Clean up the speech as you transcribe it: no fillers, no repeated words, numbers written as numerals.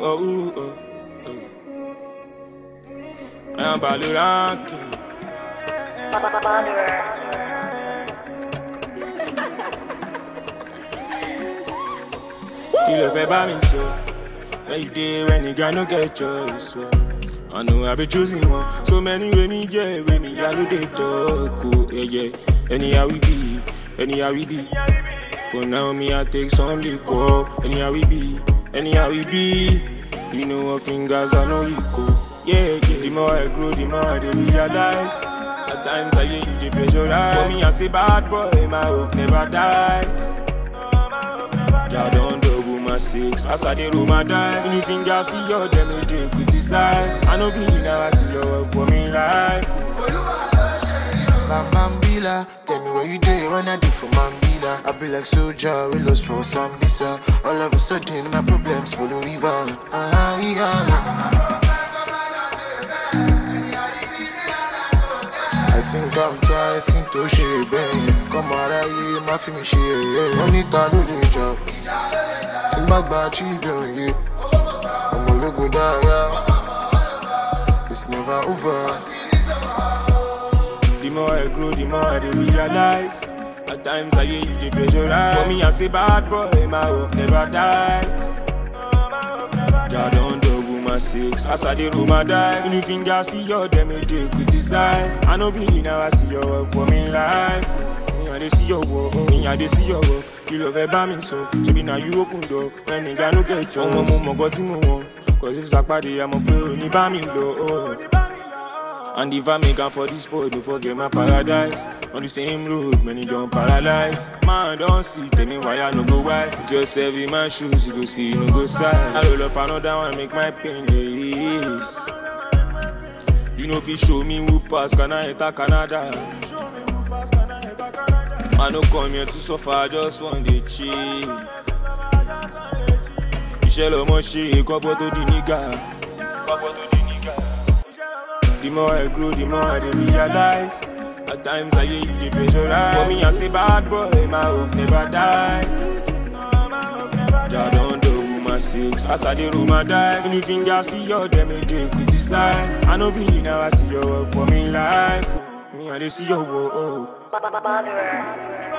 I am Baluranki. You love about me so. Every day when you got no get choice. So I know I be choosing one. So many way me yeah, way me I do they talk. Oh, yeah. Anyhow we be. For now me I take some liquor. Anyhow we be. You know what fingers I know you go. Yeah. The more I grow, the more I realize. At times I hear you the pressurize. For me I say bad boy, my hope never dies. I don't double my six, as I did my die. Any fingers for your them they criticize. I know be now I see your work for me life. Mambila, tell me what you do when I do for Mambila. I be like soldier, we lost for Sambisa. All of a sudden my problems follow river. I think I'm trying skin to share, babe. Come out my film share. Money to do the job. Sing back by children, yeah. I'm a logo die, yeah. It's never over. The more I grow, the more I realize. At times I hear you the pressurize. For me I say bad boy, my hope never dies. I don't double my six, as I did my die. Any fingers for your them they criticize. I know be now I see your work for me life. Me I dey see your work, You love about me so. She be now you open door. When nigga no get your mama got him on. Cause if Sakpadi I'm a girl, ni ba me low. And if I make up for this boy, don't forget my paradise. On the same road, many don't paralyze. Man, don't see, tell me why I no go wise. Just serve my shoes, you go see, you no go size. I roll up another one, make my pain less. You know if you show me who pass, can I enter Canada? I no come here to suffer, I just want to chill. Ishelo Moshe, couple to the nigga. The more I grow, the more I realize. At times I hear you the pressurize. For me I say bad boy, my hope never dies. I don't double my six, as I did my die. Any fingers for your them they criticize. I know be now I see your work for me life. Me I dey see your work.